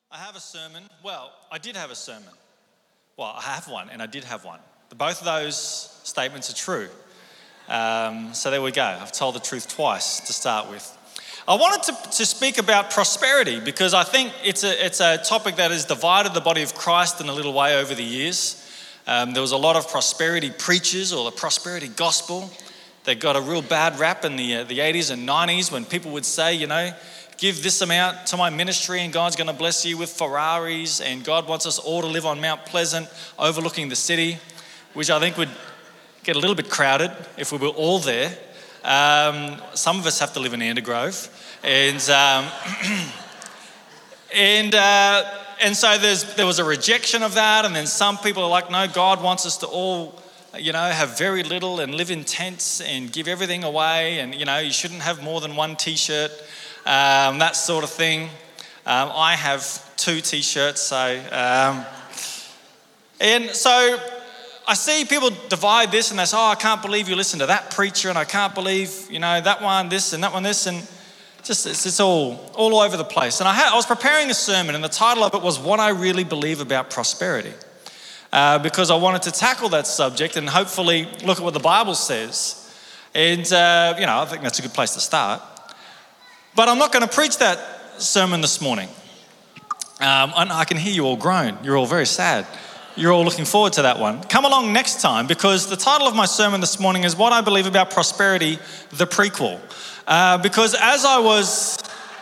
I have a sermon. Well, I did have a sermon. Well, I have one and I did have one. Both of those statements are true. So there we go. I've told the truth twice to start with. I wanted to speak about prosperity because I think it's a topic that has divided the body of Christ in a little way over the years. There was a lot of prosperity preachers or the prosperity gospel. They got a real bad rap in the 80s and 90s when people would say, give this amount to my ministry and God's going to bless you with Ferraris and God wants us all to live on Mount Pleasant overlooking the city, which I think would get a little bit crowded if we were all there. Some of us have to live in Andergrove. And so there was a rejection of that, and then some people are like, no, God wants us to all, have very little and live in tents and give everything away, and, you shouldn't have more than one T-shirt, that sort of thing. I have 2 T-shirts, and so I see people divide this, and they say, I can't believe you listen to that preacher, and I can't believe, that one this, and that one this, and it's all over the place. And I was preparing a sermon, and the title of it was What I Really Believe About Prosperity, because I wanted to tackle that subject and hopefully look at what the Bible says. And, I think that's a good place to start. But I'm not going to preach that sermon this morning. And I can hear you all groan. You're all very sad. You're all looking forward to that one. Come along next time, because the title of my sermon this morning is What I Believe About Prosperity, the prequel. Because as I was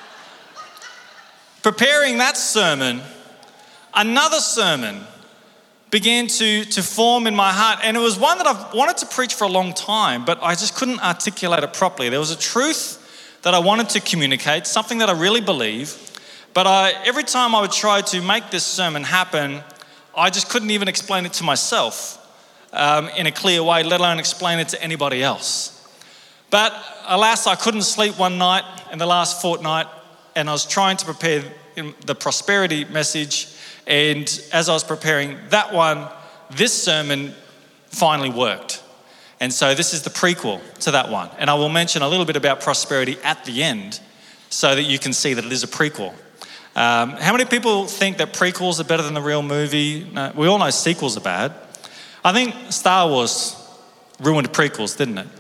preparing that sermon, another sermon began to form in my heart. And it was one that I've wanted to preach for a long time, but I just couldn't articulate it properly. There was a truth that I wanted to communicate, something that I really believe. But every time I would try to make this sermon happen, I just couldn't even explain it to myself in a clear way, let alone explain it to anybody else. But alas, I couldn't sleep one night in the last fortnight, and I was trying to prepare the prosperity message. And as I was preparing that one, this sermon finally worked. And so this is the prequel to that one. And I will mention a little bit about prosperity at the end so that you can see that it is a prequel. How many people think that prequels are better than the real movie? No, we all know sequels are bad. I think Star Wars ruined prequels, didn't it?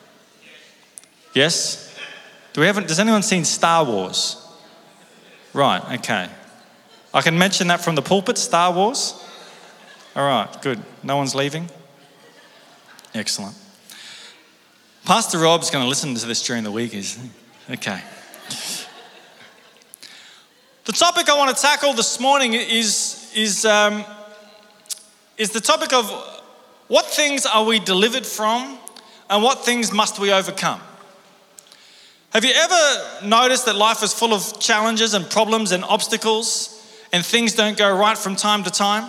Yes? Does anyone seen Star Wars? Right, okay. I can mention that from the pulpit, Star Wars? All right, good. No one's leaving? Excellent. Pastor Rob's going to listen to this during the week, isn't he? Okay. The topic I want to tackle this morning is the topic of what things are we delivered from and what things must we overcome. Have you ever noticed that life is full of challenges and problems and obstacles and things don't go right from time to time?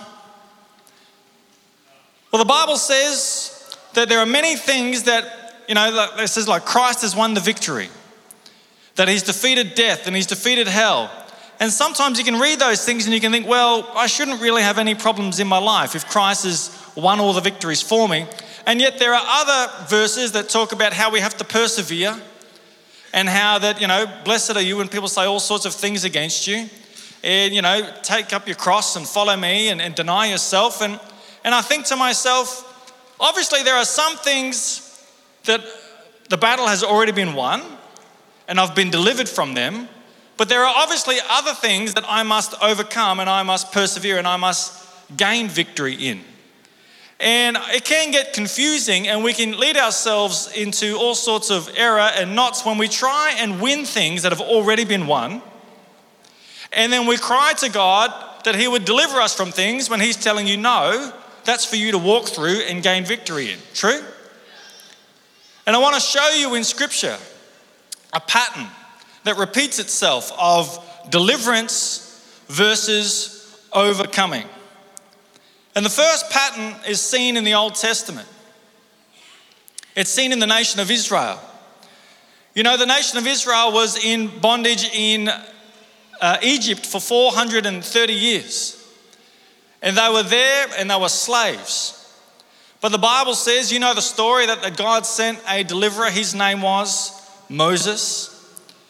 Well, the Bible says that there are many things that, it says like Christ has won the victory, that he's defeated death and he's defeated hell. And sometimes you can read those things and you can think, well, I shouldn't really have any problems in my life if Christ has won all the victories for me. And yet there are other verses that talk about how we have to persevere and how that, blessed are you when people say all sorts of things against you. And, take up your cross and follow me and deny yourself. And I think to myself, obviously there are some things that the battle has already been won and I've been delivered from them. But there are obviously other things that I must overcome and I must persevere and I must gain victory in. And it can get confusing and we can lead ourselves into all sorts of error and knots when we try and win things that have already been won. And then we cry to God that he would deliver us from things when he's telling you, no, that's for you to walk through and gain victory in. True? And I want to show you in Scripture a pattern that repeats itself of deliverance versus overcoming. And the first pattern is seen in the Old Testament. It's seen in the nation of Israel. The nation of Israel was in bondage in Egypt for 430 years. And they were there and they were slaves. But the Bible says, the story that God sent a deliverer. His name was Moses.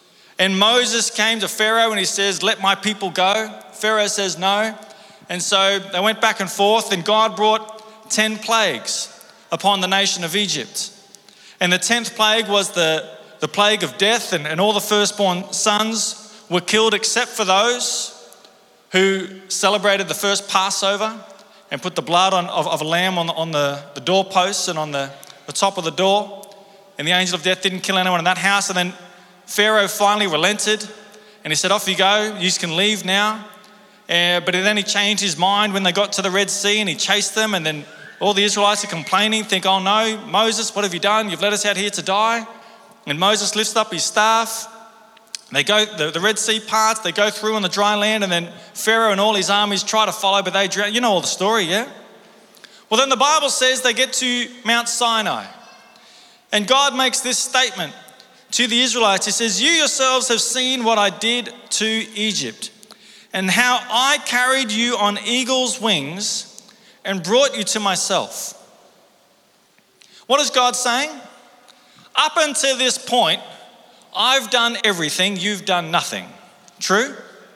And Moses came to Pharaoh and he says, let my people go. Pharaoh says no. And so they went back and forth, and God brought 10 plagues upon the nation of Egypt. And the 10th plague was the plague of death, and all the firstborn sons were killed except for those who celebrated the first Passover and put the blood of a lamb on the doorposts and on the top of the door. And the angel of death didn't kill anyone in that house. And then Pharaoh finally relented and he said, off you go, you can leave now. But then he changed his mind when they got to the Red Sea, and he chased them. And then all the Israelites are complaining, think, oh no, Moses, what have you done? You've let us out here to die. And Moses lifts up his staff. They go, the Red Sea parts, they go through on the dry land, and then Pharaoh and all his armies try to follow, but they drown. You know all the story, yeah? Well, then the Bible says they get to Mount Sinai. And God makes this statement to the Israelites. He says, you yourselves have seen what I did to Egypt, and how I carried you on eagle's wings and brought you to myself. What is God saying? Up until this point, I've done everything, you've done nothing. True?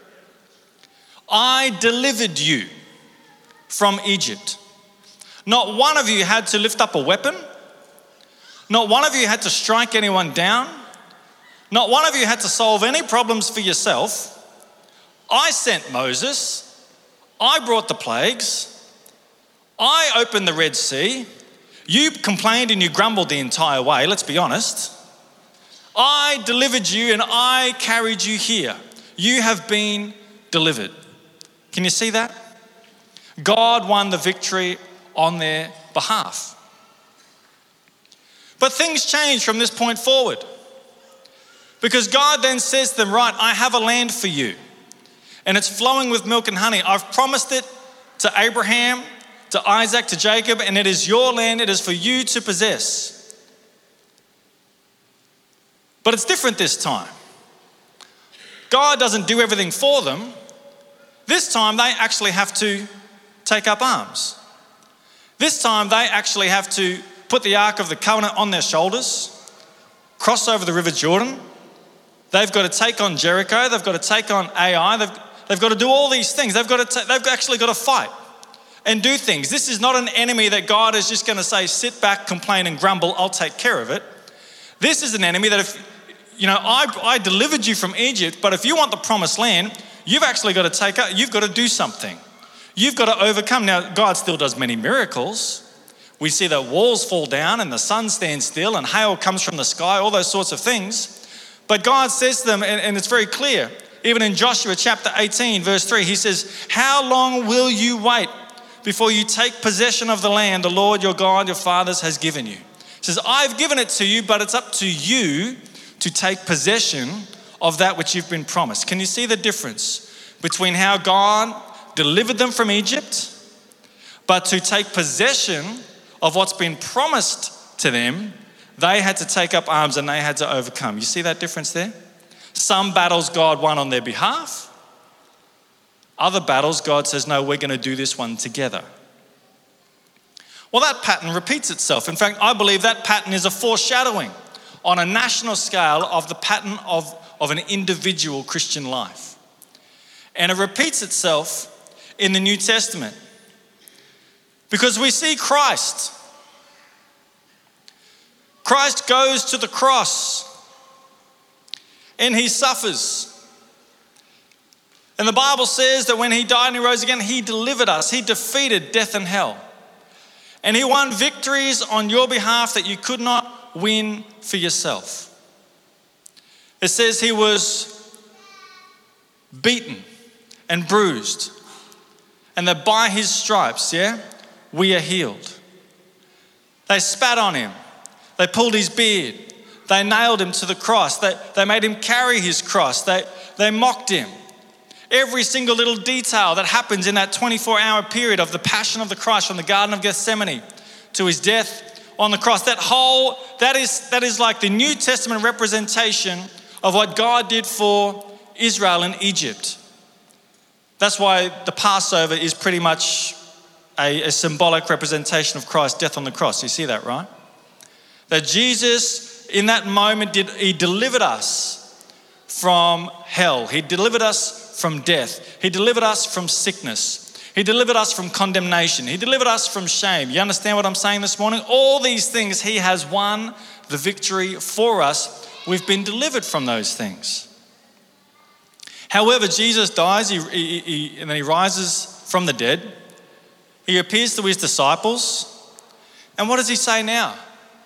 I delivered you from Egypt. Not one of you had to lift up a weapon. Not one of you had to strike anyone down. Not one of you had to solve any problems for yourself. I sent Moses. I brought the plagues. I opened the Red Sea. You complained and you grumbled the entire way, let's be honest. I delivered you and I carried you here. You have been delivered. Can you see that? God won the victory on their behalf. But things change from this point forward. Because God then says to them, right, I have a land for you. And it's flowing with milk and honey. I've promised it to Abraham, to Isaac, to Jacob, and it is your land. It is for you to possess. But it's different this time. God doesn't do everything for them. This time they actually have to take up arms. This time they actually have to put the Ark of the Covenant on their shoulders, cross over the River Jordan. They've got to take on Jericho. They've got to take on Ai. They've got to do all these things. They've actually got to fight and do things. This is not an enemy that God is just going to say, sit back, complain and grumble, I'll take care of it. This is an enemy that I delivered you from Egypt, but if you want the promised land, you've actually got to you've got to do something. You've got to overcome. Now, God still does many miracles. We see that walls fall down and the sun stands still and hail comes from the sky, all those sorts of things. But God says to them, and it's very clear, even in Joshua chapter 18, verse 3, he says, how long will you wait before you take possession of the land the Lord your God, your fathers, has given you? He says, I've given it to you, but it's up to you to take possession of that which you've been promised. Can you see the difference between how God delivered them from Egypt, but to take possession of what's been promised to them, they had to take up arms and they had to overcome. You see that difference there? Some battles God won on their behalf. Other battles God says, no, we're going to do this one together. Well, that pattern repeats itself. In fact, I believe that pattern is a foreshadowing on a national scale of the pattern of an individual Christian life. And it repeats itself in the New Testament. Because we see Christ. Christ goes to the cross and he suffers. And the Bible says that when he died and he rose again, he delivered us. He defeated death and hell. And he won victories on your behalf that you could not win for yourself. It says he was beaten and bruised, and that by his stripes, we are healed. They spat on him. They pulled his beard. They nailed him to the cross. They made him carry his cross. They mocked him. Every single little detail that happens in that 24-hour period of the passion of the Christ from the Garden of Gethsemane to his death on the cross, that is like the New Testament representation of what God did for Israel in Egypt. That's why the Passover is pretty much a symbolic representation of Christ's death on the cross. You see that, right? That Jesus, in that moment, he delivered us from hell. He delivered us from death. He delivered us from sickness. He delivered us from condemnation. He delivered us from shame. You understand what I'm saying this morning? All these things, he has won the victory for us. We've been delivered from those things. However, Jesus dies and then he rises from the dead. He appears to his disciples. And what does he say now?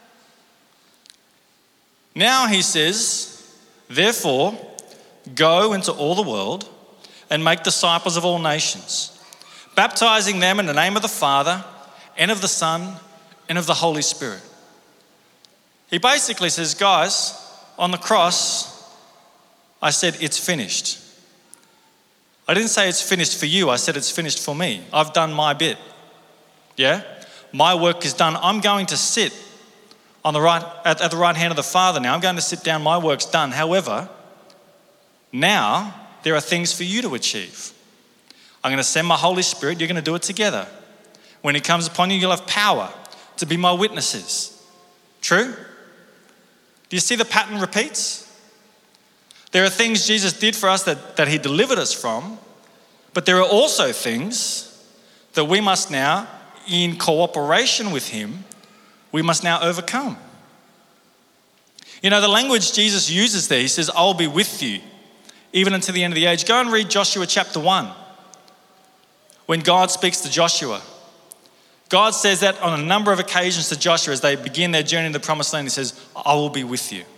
Now he says, therefore, go into all the world and make disciples of all nations, baptizing them in the name of the Father and of the Son and of the Holy Spirit. He basically says, guys, on the cross, I said, it's finished. I didn't say it's finished for you. I said it's finished for me. I've done my bit. Yeah? My work is done. I'm going to sit on the right at the right hand of the Father now. I'm going to sit down. My work's done. However, now there are things for you to achieve. I'm going to send my Holy Spirit. You're going to do it together. When he comes upon you, you'll have power to be my witnesses. True? Do you see the pattern repeats? There are things Jesus did for us that he delivered us from, but there are also things that we must now, in cooperation with him, we must now overcome. You know, the language Jesus uses there, he says, I'll be with you even until the end of the age. Go and read Joshua chapter 1. When God speaks to Joshua, God says that on a number of occasions to Joshua as they begin their journey in the promised land. He says, I will be with you.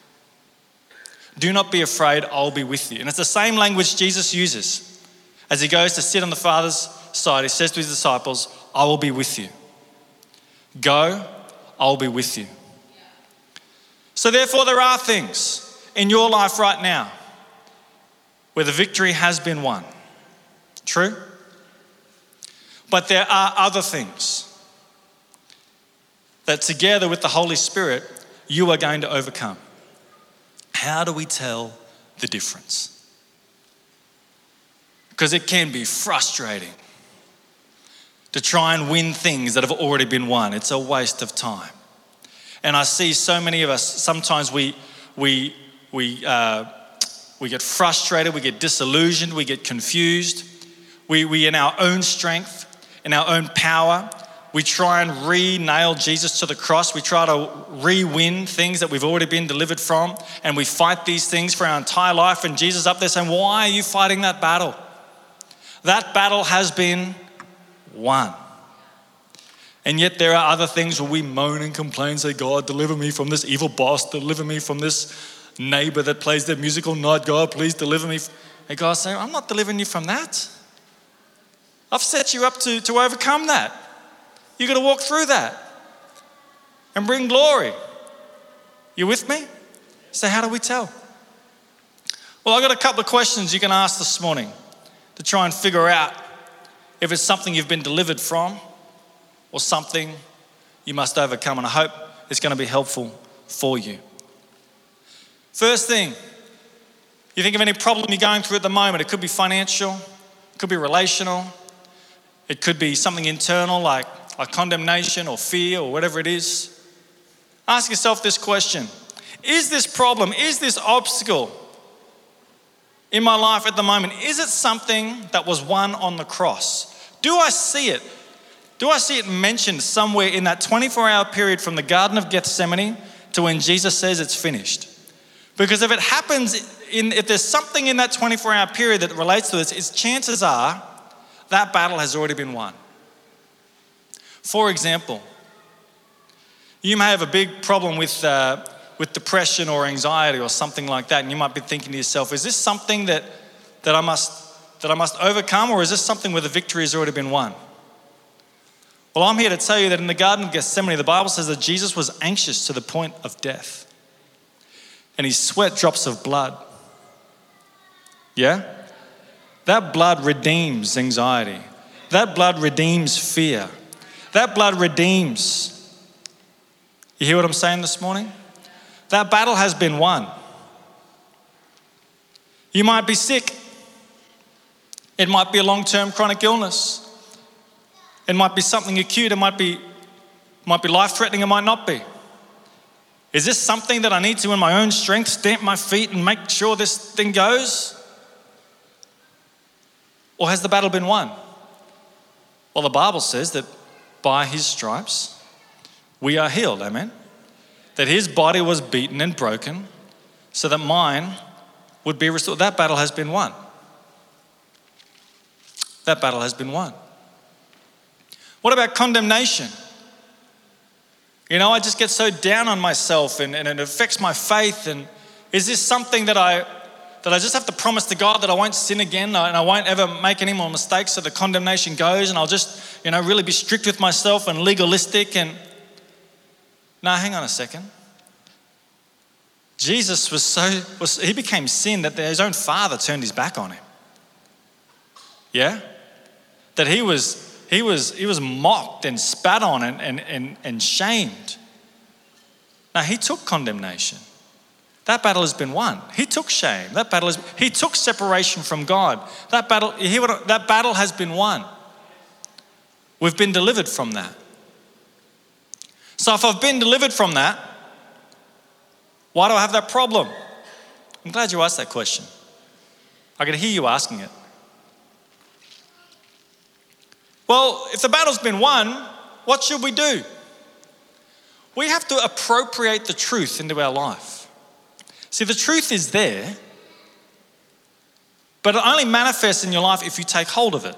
Do not be afraid, I'll be with you. And it's the same language Jesus uses as he goes to sit on the Father's side. He says to his disciples, I will be with you. Go, I'll be with you. So therefore there are things in your life right now where the victory has been won. True? But there are other things that together with the Holy Spirit, you are going to overcome. How do we tell the difference? Because it can be frustrating to try and win things that have already been won. It's a waste of time. And I see so many of us, sometimes we get frustrated, we get disillusioned, we get confused. We in our own strength, in our own power, we try and re-nail Jesus to the cross. We try to re-win things that we've already been delivered from, and we fight these things for our entire life. And Jesus up there saying, why are you fighting that battle? That battle has been won. And yet there are other things where we moan and complain, say, God, deliver me from this evil boss, deliver me from this neighbor that plays their musical night. God, please deliver me. And God's saying, I'm not delivering you from that. I've set you up to overcome that. You've got to walk through that and bring glory. You with me? So how do we tell? Well, I've got a couple of questions you can ask this morning to try and figure out if it's something you've been delivered from or something you must overcome. And I hope it's going to be helpful for you. First thing, you think of any problem you're going through at the moment. It could be financial, it could be relational, it could be something internal like condemnation or fear or whatever it is. Ask yourself this question. Is this problem, is this obstacle in my life at the moment, is it something that was won on the cross? Do I see it? Do I see it mentioned somewhere in that 24-hour period from the Garden of Gethsemane to when Jesus says it's finished? Because if it happens, if there's something in that 24-hour period that relates to this, chances are that battle has already been won. For example, you may have a big problem with depression or anxiety or something like that, and you might be thinking to yourself, is this something that I must overcome, or is this something where the victory has already been won? Well, I'm here to tell you that in the Garden of Gethsemane, the Bible says that Jesus was anxious to the point of death, and he sweat drops of blood. Yeah? That blood redeems anxiety. That blood redeems fear. That blood redeems. You hear what I'm saying this morning? That battle has been won. You might be sick. It might be a long-term chronic illness. It might be something acute. It might be life-threatening. It might not be. Is this something that I need to, in my own strength, stamp my feet and make sure this thing goes? Or has the battle been won? Well, the Bible says that by his stripes, we are healed, amen? That his body was beaten and broken so that mine would be restored. That battle has been won. That battle has been won. What about condemnation? I just get so down on myself and it affects my faith. And is this something that I just have to promise to God that I won't sin again and I won't ever make any more mistakes so the condemnation goes and I'll just, really be strict with myself and legalistic and... No, hang on a second. Jesus he became sin that his own Father turned his back on him. Yeah? That he was mocked and spat on and shamed. Now, he took condemnation. That battle has been won. He took shame. He took separation from God. That battle has been won. We've been delivered from that. So if I've been delivered from that, why do I have that problem? I'm glad you asked that question. I can hear you asking it. Well, if the battle's been won, what should we do? We have to appropriate the truth into our life. See, the truth is there, but it only manifests in your life if you take hold of it.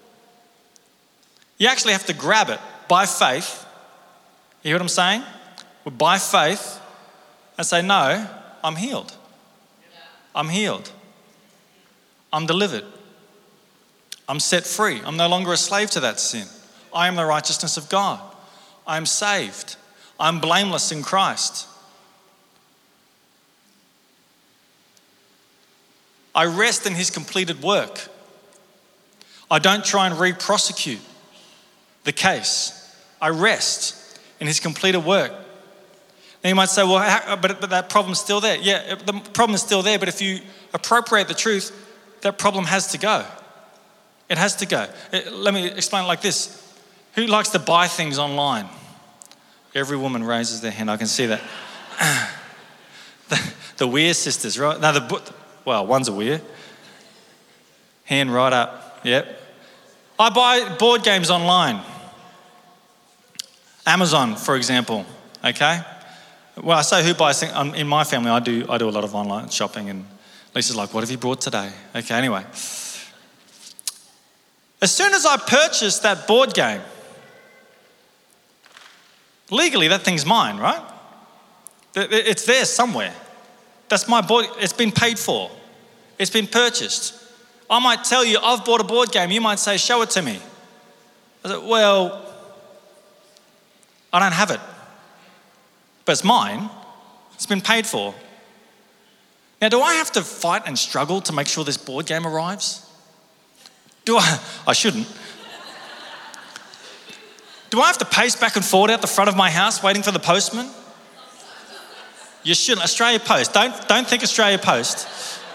You actually have to grab it by faith. You hear what I'm saying? By faith, and say, no, I'm healed. I'm healed. I'm delivered. I'm set free. I'm no longer a slave to that sin. I am the righteousness of God. I am saved. I'm blameless in Christ. I rest in his completed work. I don't try and re-prosecute the case. I rest in his completed work. Now you might say, well, but that problem's still there. Yeah, the problem is still there, but if you appropriate the truth, that problem has to go. It has to go. Let me explain it like this. Who likes to buy things online? Every woman raises their hand. I can see that. The Weir sisters, right? No, one's a Weir. Hand right up. Yep. I buy board games online. Amazon, for example. Okay. Well, I say who buys things. In my family, I do a lot of online shopping, and Lisa's like, "What have you brought today?" Okay. Anyway. As soon as I purchase that board game, legally that thing's mine, right? It's there somewhere. That's my board. It's been paid for. It's been purchased. I might tell you, I've bought a board game. You might say, show it to me. I said, well, I don't have it. But it's mine. It's been paid for. Now, do I have to fight and struggle to make sure this board game arrives? I shouldn't. Do I have to pace back and forward out the front of my house waiting for the postman? You shouldn't. Australia Post. Don't think Australia Post.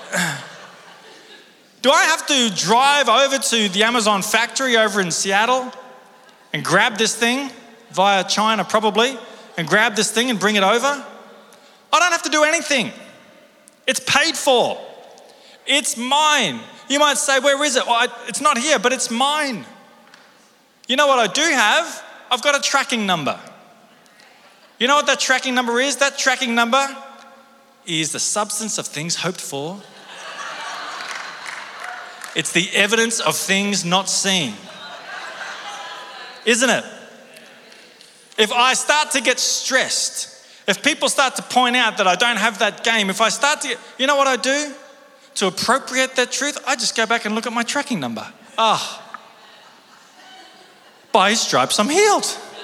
Do I have to drive over to the Amazon factory over in Seattle and grab this thing via China probably and grab this thing and bring it over? I don't have to do anything. It's paid for. It's mine. You might say, where is it? Well, it's not here, but it's mine. You know what I do have? I've got a tracking number. You know what that tracking number is? That tracking number is the substance of things hoped for. It's the evidence of things not seen. Isn't it? If I start to get stressed, if people start to point out that I don't have that game, if I start to, you know what I do? To appropriate that truth, I just go back and look at my tracking number. By his stripes I'm healed.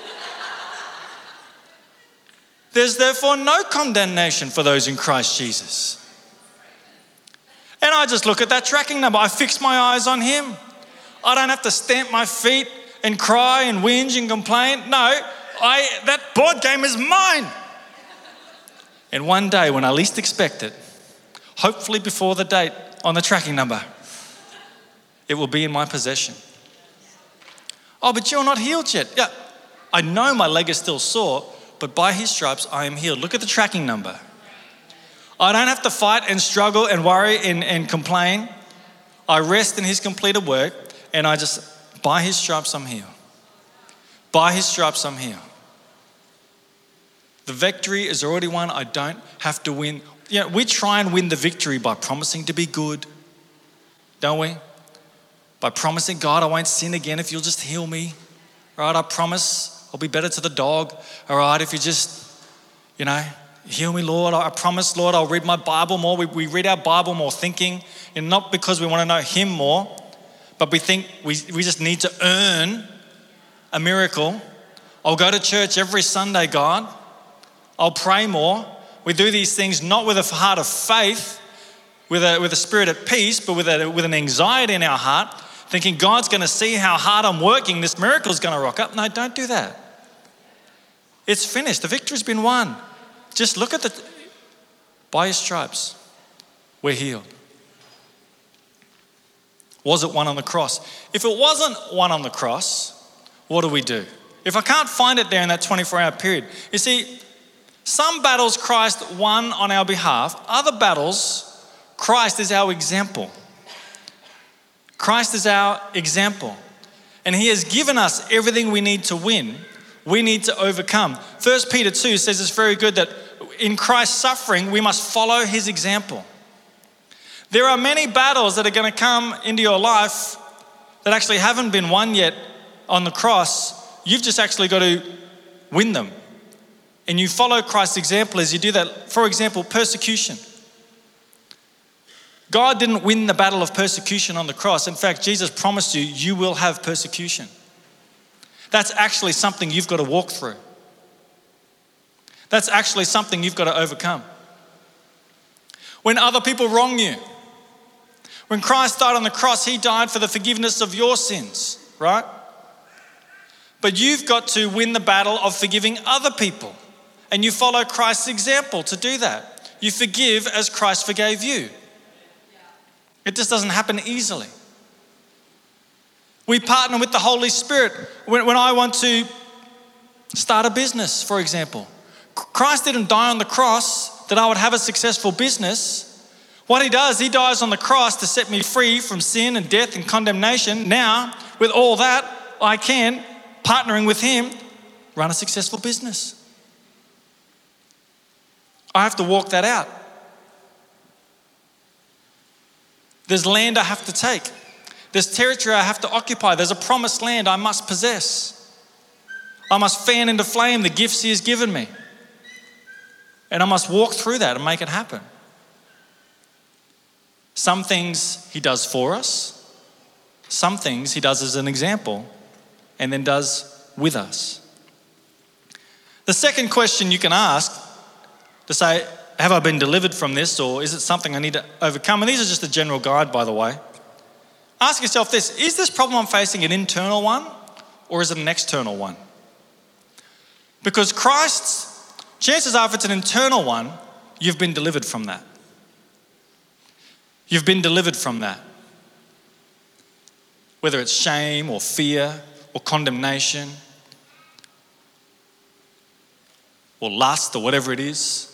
There's therefore no condemnation for those in Christ Jesus. And I just look at that tracking number. I fix my eyes on him. I don't have to stamp my feet and cry and whinge and complain. No, that board game is mine. And one day when I least expect it, hopefully before the date on the tracking number, it will be in my possession. Oh, but you're not healed yet. Yeah, I know my leg is still sore, but by his stripes I am healed. Look at the tracking number. I don't have to fight and struggle and worry and complain. I rest in his completed work, and by his stripes I'm healed. By his stripes I'm healed. The victory is already won. I don't have to win. We try and win the victory by promising to be good, don't we? By promising, God, I won't sin again if you'll just heal me. Right? I promise I'll be better to the dog. All right, if you just, heal me, Lord. I promise, Lord, I'll read my Bible more. We read our Bible more thinking, and not because we want to know him more, but we think we just need to earn a miracle. I'll go to church every Sunday, God. I'll pray more. We do these things not with a heart of faith, with a spirit at peace, but with an anxiety in our heart, thinking God's going to see how hard I'm working, this miracle's going to rock up. No, don't do that. It's finished. The victory's been won. Just look at by his stripes, we're healed. Was it won on the cross? If it wasn't won on the cross, what do we do? If I can't find it there in that 24-hour period, you see, some battles Christ won on our behalf. Other battles, Christ is our example. Christ is our example. And he has given us everything we need to win. We need to overcome. 1 Peter 2 says it's very good that in Christ's suffering, we must follow his example. There are many battles that are going to come into your life that actually haven't been won yet on the cross. You've just actually got to win them. And you follow Christ's example as you do that. For example, persecution. God didn't win the battle of persecution on the cross. In fact, Jesus promised you will have persecution. That's actually something you've got to walk through. That's actually something you've got to overcome. When other people wrong you, when Christ died on the cross, he died for the forgiveness of your sins, right? But you've got to win the battle of forgiving other people. And you follow Christ's example to do that. You forgive as Christ forgave you. It just doesn't happen easily. We partner with the Holy Spirit. When I want to start a business, for example, Christ didn't die on the cross that I would have a successful business. What he does, he dies on the cross to set me free from sin and death and condemnation. Now, with all that, I can, partnering with him, run a successful business. I have to walk that out. There's land I have to take. There's territory I have to occupy. There's a promised land I must possess. I must fan into flame the gifts he has given me. And I must walk through that and make it happen. Some things he does for us. Some things he does as an example and then does with us. The second question you can ask to say, have I been delivered from this, or is it something I need to overcome? And these are just a general guide, by the way. Ask yourself this: is this problem I'm facing an internal one, or is it an external one? Because chances are if it's an internal one, you've been delivered from that. You've been delivered from that. Whether it's shame or fear or condemnation or lust or whatever it is.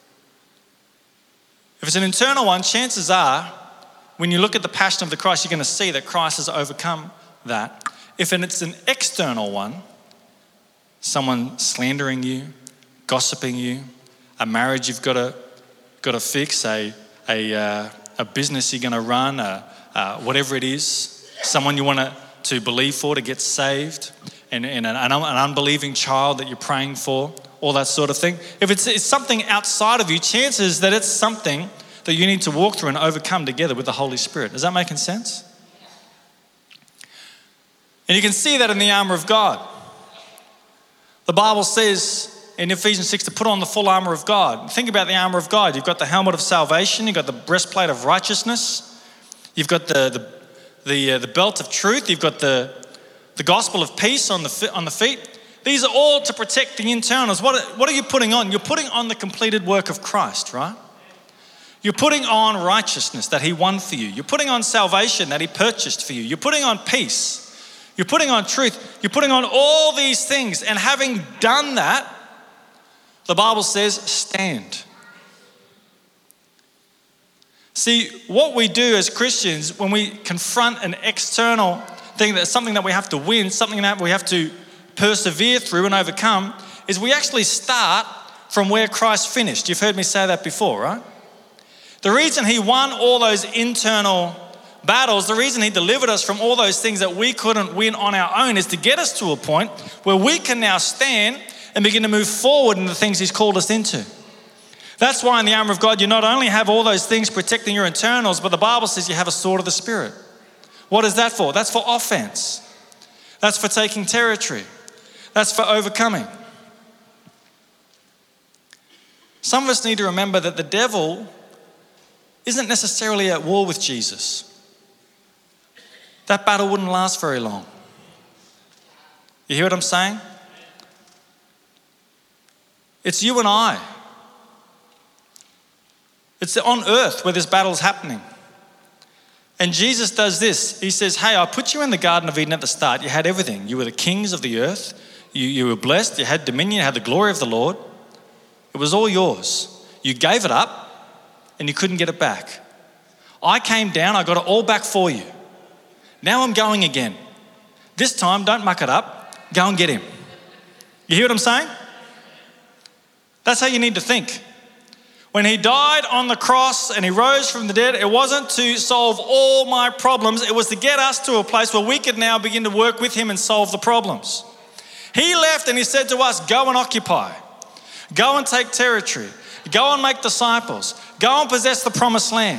If it's an internal one, chances are, when you look at the passion of the cross, you're going to see that Christ has overcome that. If it's an external one, someone slandering you, gossiping you, a marriage you've got to fix, a business you're going to run, whatever it is, someone you want to believe for to get saved, and an unbelieving child that you're praying for, all that sort of thing. If it's something outside of you, chances that it's something that you need to walk through and overcome together with the Holy Spirit. Is that making sense? And you can see that in the armor of God. The Bible says in Ephesians 6 to put on the full armor of God. Think about the armor of God. You've got the helmet of salvation. You've got the breastplate of righteousness. You've got the belt of truth. You've got the gospel of peace on the feet. These are all to protect the internals. What are you putting on? You're putting on the completed work of Christ, right? You're putting on righteousness that he won for you. You're putting on salvation that he purchased for you. You're putting on peace. You're putting on truth. You're putting on all these things. And having done that, The Bible says, stand. See, what we do as Christians when we confront an external thing that's something that we have to win, something that we have to persevere through and overcome, is we actually start from where Christ finished. You've heard me say that before, right? The reason he won all those internal battles, the reason he delivered us from all those things that we couldn't win on our own is to get us to a point where we can now stand and begin to move forward in the things he's called us into. That's why in the armor of God, you not only have all those things protecting your internals, but the Bible says you have a sword of the Spirit. What is that for? That's for offense. That's for taking territory. That's for overcoming. Some of us need to remember that the devil isn't necessarily at war with Jesus. That battle wouldn't last very long. You hear what I'm saying? It's you and I. It's on earth where this battle is happening. And Jesus does this. He says, hey, I put you in the Garden of Eden at the start. You had everything. You were the kings of the earth. You were blessed. You had dominion. You had the glory of the Lord. It was all yours. You gave it up and you couldn't get it back. I came down. I got it all back for you. Now I'm going again. This time, don't muck it up. Go and get him. You hear what I'm saying? That's how you need to think. When he died on the cross and he rose from the dead, it wasn't to solve all my problems. It was to get us to a place where we could now begin to work with him and solve the problems. He left and he said to us, go and occupy. Go and take territory. Go and make disciples. Go and possess the promised land.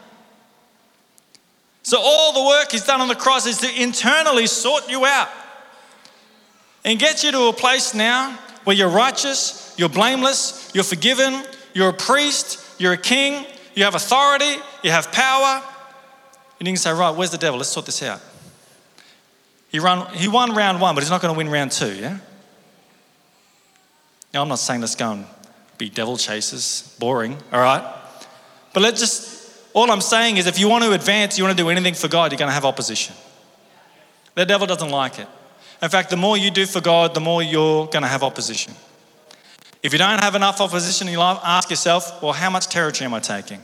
So all the work he's done on the cross is to internally sort you out and get you to a place now where you're righteous, you're blameless, you're forgiven, you're a priest, you're a king, you have authority, you have power. And you can say, right, where's the devil? Let's sort this out. He won round one, but he's not going to win round two, yeah? Now, I'm not saying let's go and be devil chasers, boring, all right? But all I'm saying is if you want to advance, you want to do anything for God, you're going to have opposition. The devil doesn't like it. In fact, the more you do for God, the more you're going to have opposition. If you don't have enough opposition in your life, ask yourself, well, how much territory am I taking?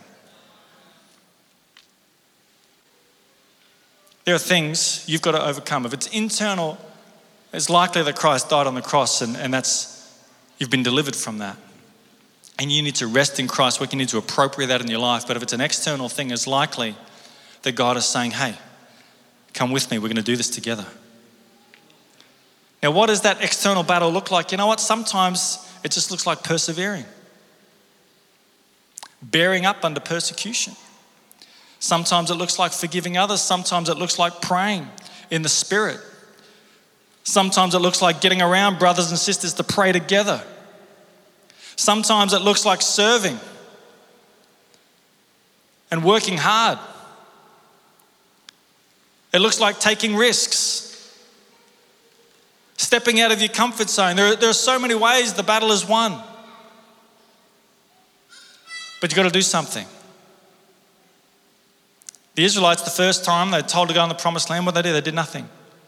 There are things you've got to overcome. If it's internal, it's likely that Christ died on the cross and you've been delivered from that. And you need to rest in Christ, you need to appropriate that in your life. But if it's an external thing, it's likely that God is saying, hey, come with me, we're going to do this together. Now, what does that external battle look like? You know what? Sometimes it just looks like persevering. Bearing up under persecution. Sometimes it looks like forgiving others. Sometimes it looks like praying in the Spirit. Sometimes it looks like getting around brothers and sisters to pray together. Sometimes it looks like serving and working hard. It looks like taking risks. Stepping out of your comfort zone. There are so many ways the battle is won. But you've got to do something. The Israelites, the first time they were told to go in the promised land, what did they do? They did nothing.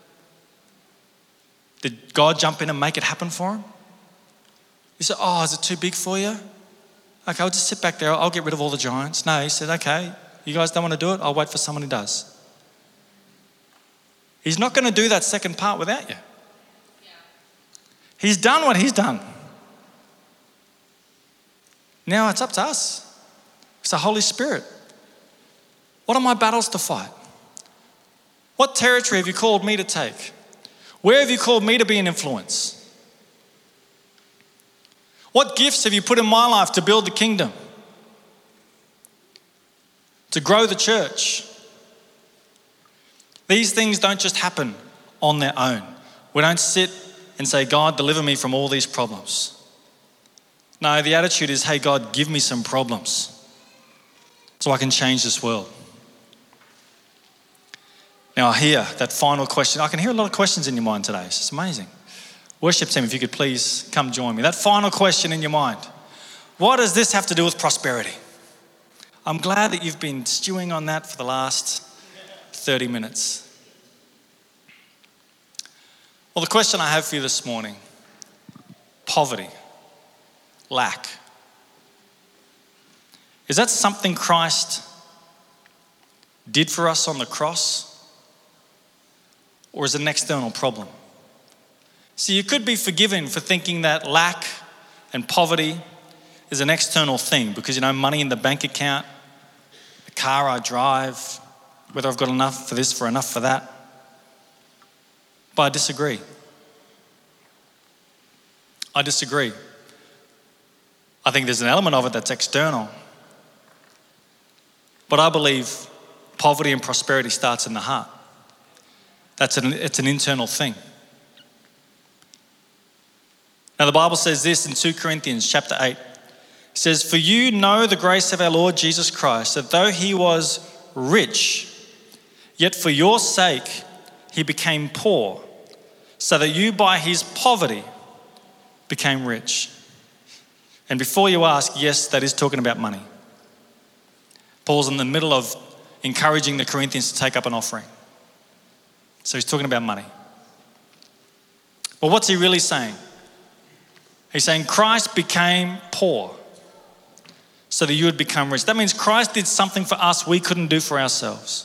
Did God jump in and make it happen for them? He said, oh, is it too big for you? Okay, I'll just sit back there. I'll get rid of all the giants. No, he said, okay, you guys don't want to do it? I'll wait for someone who does. He's not going to do that second part without you. He's done what he's done. Now it's up to us. It's the Holy Spirit. What are my battles to fight? What territory have you called me to take? Where have you called me to be an influence? What gifts have you put in my life to build the kingdom? To grow the church? These things don't just happen on their own. We don't sit and say, God, deliver me from all these problems. No, the attitude is, hey, God, give me some problems so I can change this world. Now I hear that final question. I can hear a lot of questions in your mind today. It's just amazing. Worship team, if you could please come join me. That final question in your mind. What does this have to do with prosperity? I'm glad that you've been stewing on that for the last 30 minutes. Well, the question I have for you this morning, poverty, lack. Is that something Christ did for us on the cross? Or is it an external problem? See, you could be forgiven for thinking that lack and poverty is an external thing because, money in the bank account, the car I drive, whether I've got enough for this, for enough for that. But I disagree. I think there's an element of it that's external. But I believe poverty and prosperity starts in the heart. It's an internal thing. Now the Bible says this in 2 Corinthians chapter 8. It says, "For you know the grace of our Lord Jesus Christ, that though he was rich, yet for your sake he became poor, so that you by his poverty became rich." And before you ask, yes, that is talking about money. Paul's in the middle of encouraging the Corinthians to take up an offering. So he's talking about money. But what's he really saying? He's saying Christ became poor so that you would become rich. That means Christ did something for us we couldn't do for ourselves.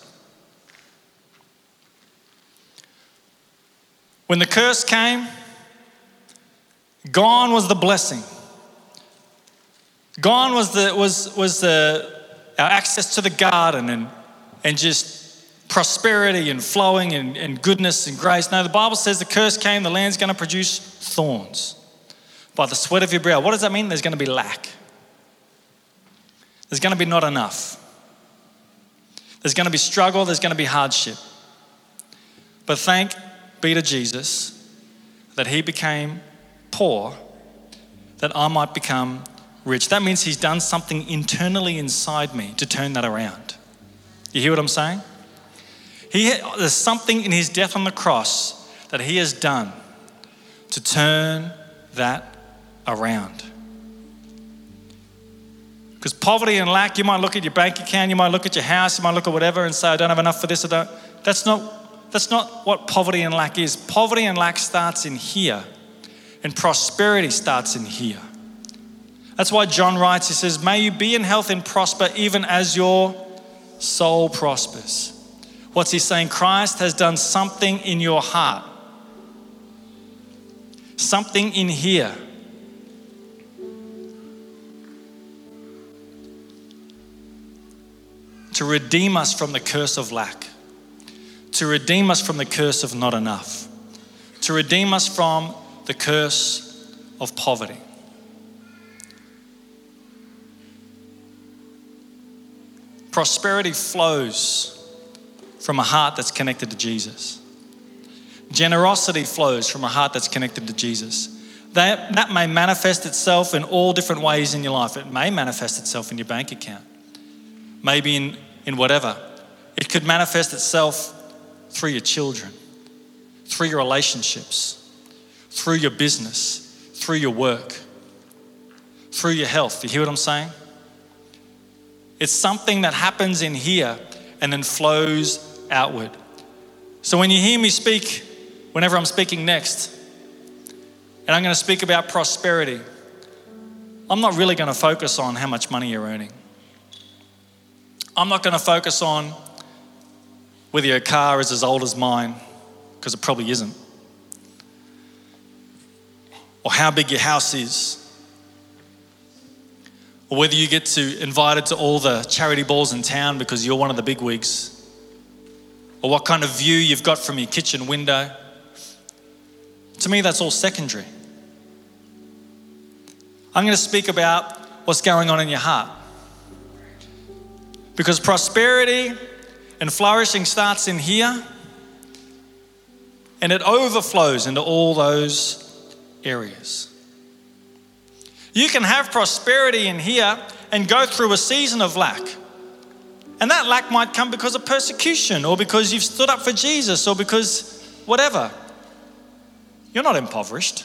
When the curse came, gone was the blessing. Gone was our access to the garden and just prosperity and flowing and goodness and grace. No, the Bible says the curse came, the land's going to produce thorns. By the sweat of your brow. What does that mean? There's going to be lack. There's going to be not enough. There's going to be struggle. There's going to be hardship. But thank be to Jesus that he became poor that I might become rich. That means he's done something internally inside me to turn that around. You hear what I'm saying? There's something in his death on the cross that he has done to turn that around. Because poverty and lack, you might look at your bank account, you might look at your house, you might look at whatever and say, I don't have enough for this. That's not what poverty and lack is. Poverty and lack starts in here, and prosperity starts in here. That's why John writes, he says, may you be in health and prosper even as your soul prospers. What's he saying? Christ has done something in your heart. Something in here. To redeem us from the curse of lack. To redeem us from the curse of not enough. To redeem us from the curse of poverty. Prosperity flows from a heart that's connected to Jesus. Generosity flows from a heart that's connected to Jesus. That may manifest itself in all different ways in your life. It may manifest itself in your bank account. Maybe in whatever. It could manifest itself through your children, through your relationships, through your business, through your work, through your health. You hear what I'm saying? It's something that happens in here and then flows outward. So when you hear me speak, whenever I'm speaking next, and I'm going to speak about prosperity, I'm not really going to focus on how much money you're earning. I'm not going to focus on whether your car is as old as mine, because it probably isn't, or how big your house is, or whether you get invited to all the charity balls in town because you're one of the big wigs, or what kind of view you've got from your kitchen window. To me, that's all secondary. I'm going to speak about what's going on in your heart. Because prosperity and flourishing starts in here and it overflows into all those areas. You can have prosperity in here and go through a season of lack. And that lack might come because of persecution or because you've stood up for Jesus or because whatever. You're not impoverished.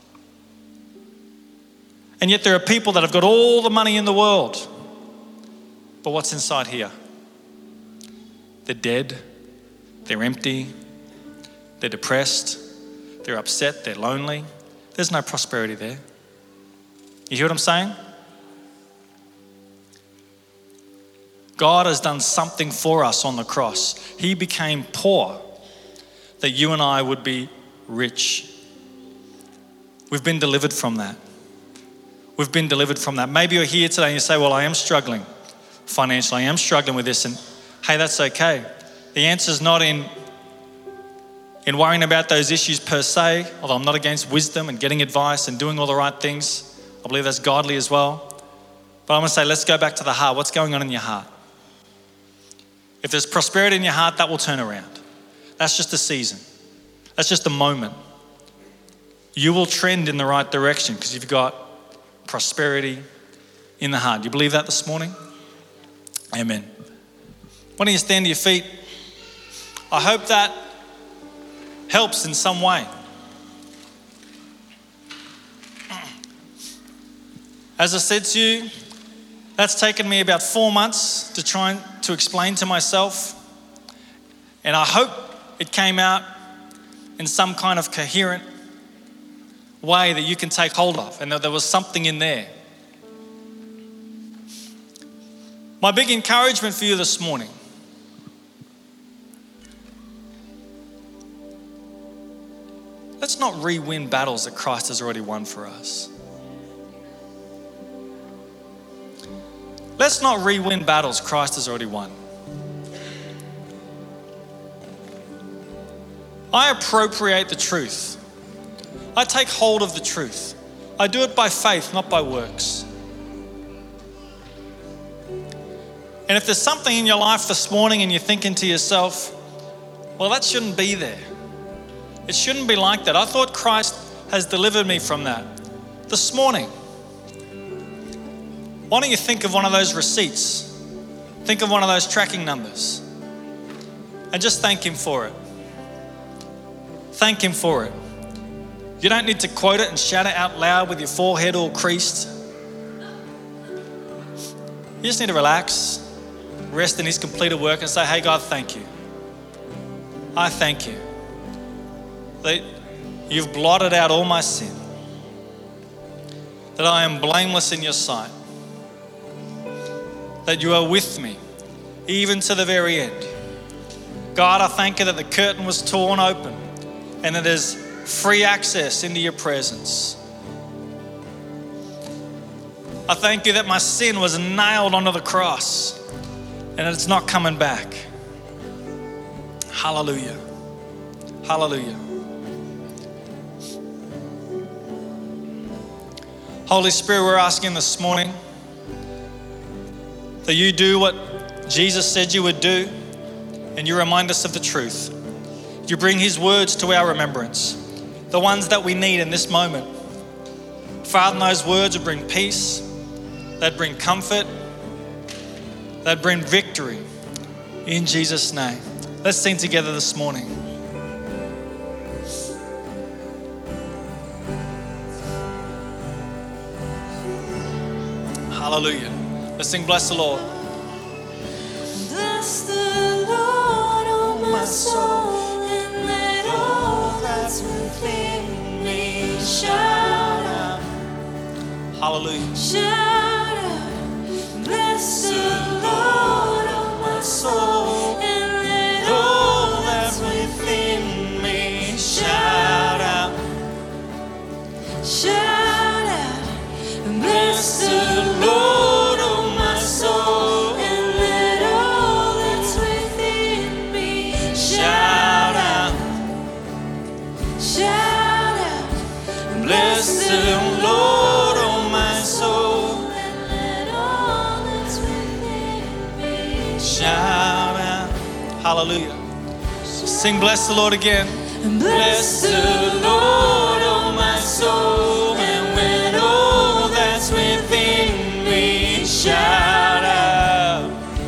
And yet there are people that have got all the money in the world. But what's inside here? They're dead, they're empty, they're depressed, they're upset, they're lonely. There's no prosperity there. You hear what I'm saying? God has done something for us on the cross. He became poor that you and I would be rich. We've been delivered from that. We've been delivered from that. Maybe you're here today and you say, well, I am struggling financially. I am struggling with this. And hey, that's okay. The answer is not in worrying about those issues per se, although I'm not against wisdom and getting advice and doing all the right things. I believe that's godly as well. But I'm going to say, let's go back to the heart. What's going on in your heart? If there's prosperity in your heart, that will turn around. That's just a season. That's just a moment. You will trend in the right direction because you've got prosperity in the heart. Do you believe that this morning? Amen. Why don't you stand to your feet? I hope that helps in some way. As I said to you, that's taken me about 4 months to try to explain to myself. And I hope it came out in some kind of coherent way that you can take hold of and that there was something in there. My big encouragement for you this morning, let's not re-win battles that Christ has already won for us. Let's not re-win battles Christ has already won. I appropriate the truth. I take hold of the truth. I do it by faith, not by works. And if there's something in your life this morning and you're thinking to yourself, well, that shouldn't be there. It shouldn't be like that. I thought Christ has delivered me from that. This morning, why don't you think of one of those receipts? Think of one of those tracking numbers and just thank Him for it. Thank Him for it. You don't need to quote it and shout it out loud with your forehead all creased. You just need to relax, rest in His completed work and say, hey God, thank you. I thank you that you've blotted out all my sin, that I am blameless in your sight, that you are with me even to the very end. God, I thank you that the curtain was torn open and that there's free access into your presence. I thank you that my sin was nailed onto the cross and that it's not coming back. Hallelujah. Hallelujah. Holy Spirit, we're asking this morning that you do what Jesus said you would do and you remind us of the truth. You bring His words to our remembrance, the ones that we need in this moment. Father, those words would bring peace, they'd bring comfort, they'd bring victory in Jesus' name. Let's sing together this morning. Hallelujah. Let's sing Bless the Lord. Bless the Lord, oh my soul, and let all that's within me shout out. Hallelujah. Shout out. Bless the Lord, oh my soul, and let all that's within me shout out. Shout out. Bless the Lord, oh my soul, and let all that's within me shout out. Shout out. Bless the Lord, oh my soul, and let all that's within me Shout out. Hallelujah. Sing Bless the Lord again. Bless the Lord, oh my soul, and when all that's within me shout out.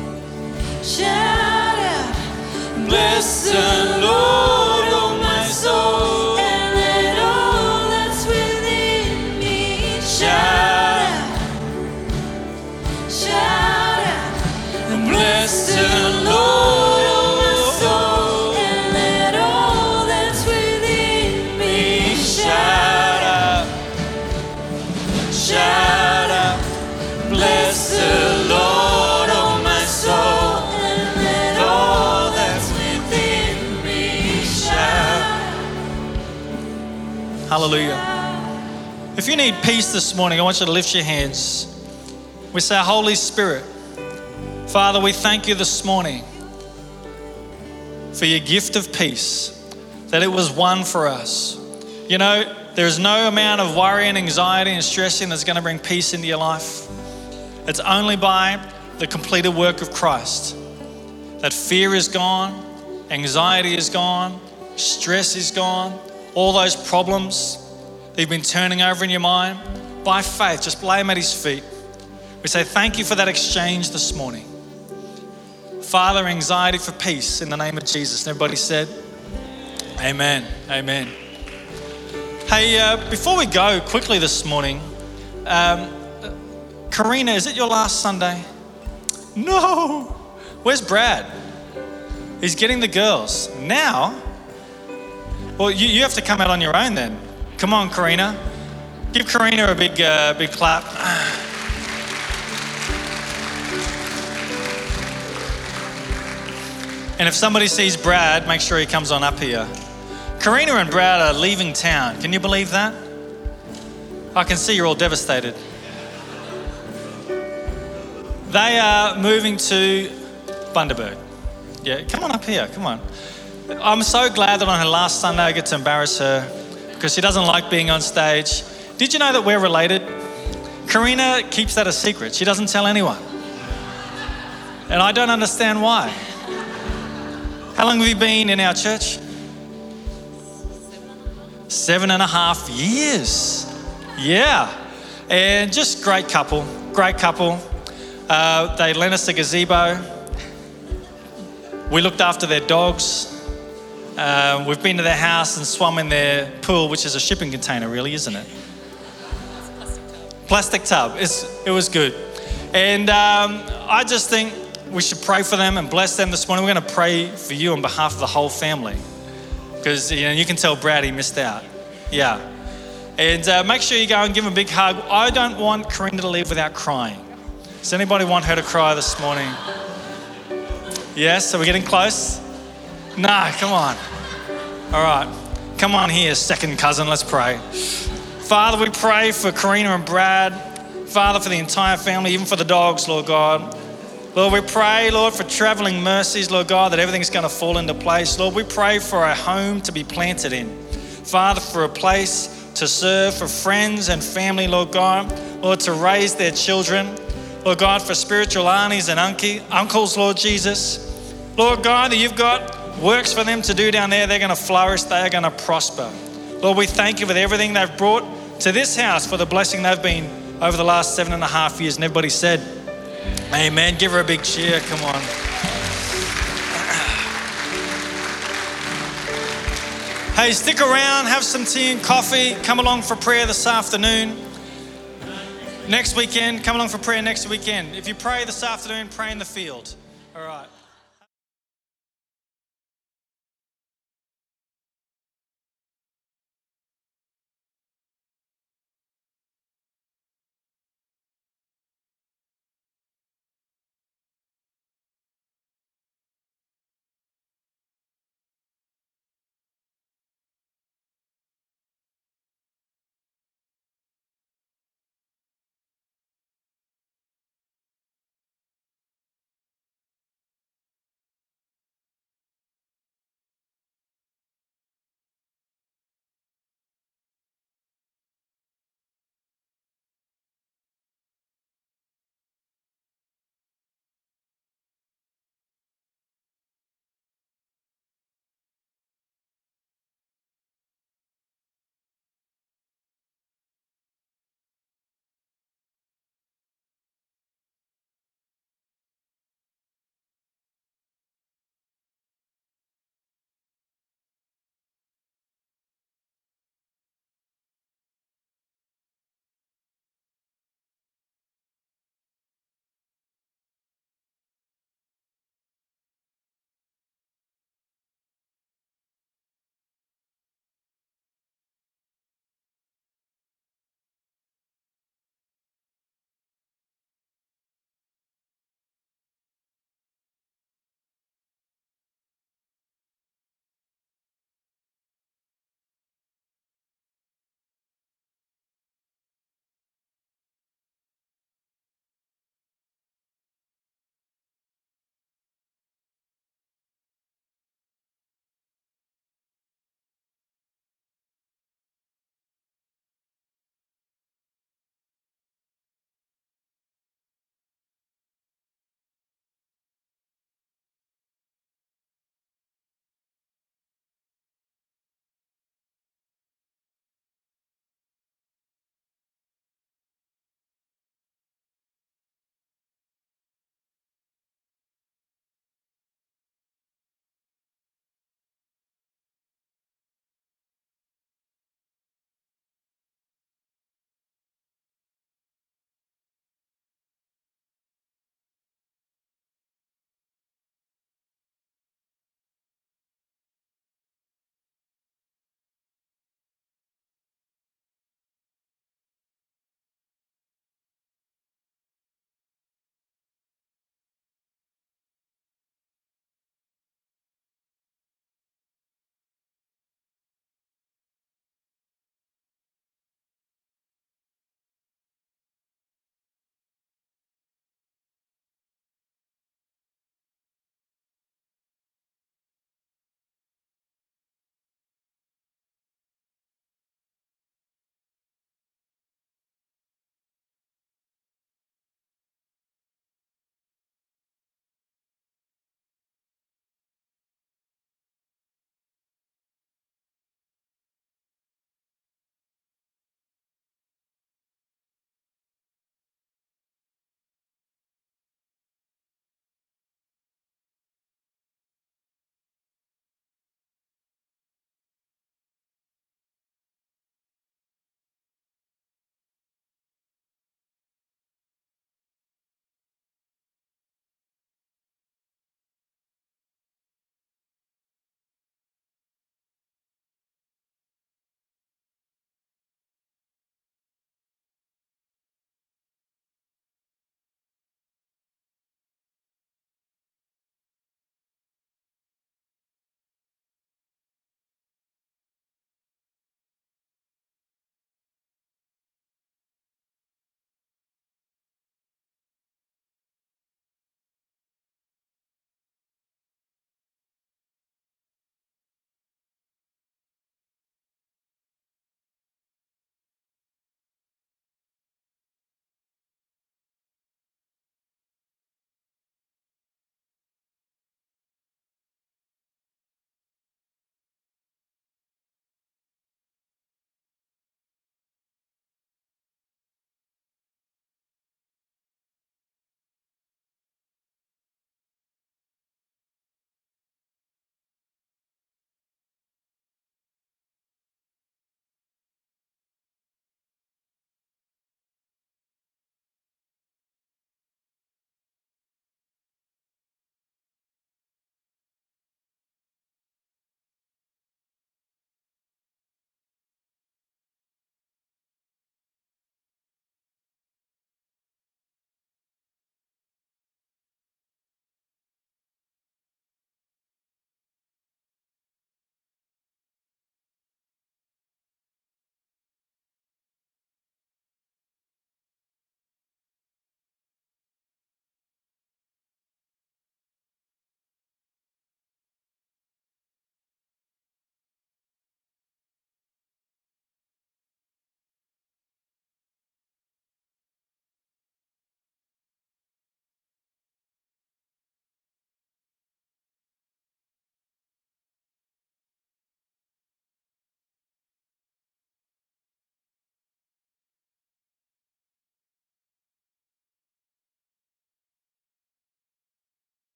Shout out. Bless the Lord, oh my soul, and let all that's within me shout out. Shout out. Bless the Lord, oh my soul, and let all that's within me Hallelujah. If you need peace this morning, I want you to lift your hands. We say, Holy Spirit, Father, we thank you this morning for your gift of peace, that it was won for us. You know, there's no amount of worry and anxiety and stressing that's going to bring peace into your life. It's only by the completed work of Christ that fear is gone, anxiety is gone, stress is gone, all those problems that you've been turning over in your mind. By faith, just lay them at his feet. We say thank you for that exchange this morning. Father, anxiety for peace in the name of Jesus. And everybody said, amen, amen. Hey, before we go quickly this morning, Karina, is it your last Sunday? No. Where's Brad? He's getting the girls. Now? Well, you have to come out on your own then. Come on, Karina. Give Karina a big clap. And if somebody sees Brad, make sure he comes on up here. Karina and Brad are leaving town. Can you believe that? I can see you're all devastated. They are moving to Bundaberg. Yeah, come on up here, come on. I'm so glad that on her last Sunday I get to embarrass her because she doesn't like being on stage. Did you know that we're related? Karina keeps that a secret. She doesn't tell anyone. And I don't understand why. How long have you been in our church? 7.5 years. Yeah. And just great couple. They lent us a gazebo. We looked after their dogs. We've been to their house and swum in their pool, which is a shipping container, really, isn't it? Plastic tub. It was good. And I just think we should pray for them and bless them this morning. We're going to pray for you on behalf of the whole family. Because you can tell Brad he missed out. Yeah. And make sure you go and give him a big hug. I don't want Karina to leave without crying. Does anybody want her to cry this morning? Yes? Are we getting close? No, come on. All right. Come on here, second cousin. Let's pray. Father, we pray for Karina and Brad. Father, for the entire family, even for the dogs, Lord God. Lord, we pray, Lord, for traveling mercies, Lord God, that everything's going to fall into place. Lord, we pray for a home to be planted in. Father, for a place to serve, for friends and family, Lord God. Lord, to raise their children. Lord God, for spiritual aunties and uncles, Lord Jesus. Lord God, that you've got works for them to do down there. They're going to flourish. They are going to prosper. Lord, we thank you for everything they've brought to this house, for the blessing they've been over the last 7.5 years. And everybody said, amen. Give her a big cheer. Come on. Hey, stick around, have some tea and coffee. Come along for prayer this afternoon. Next weekend, come along for prayer next weekend. If you pray this afternoon, pray in the field. All right.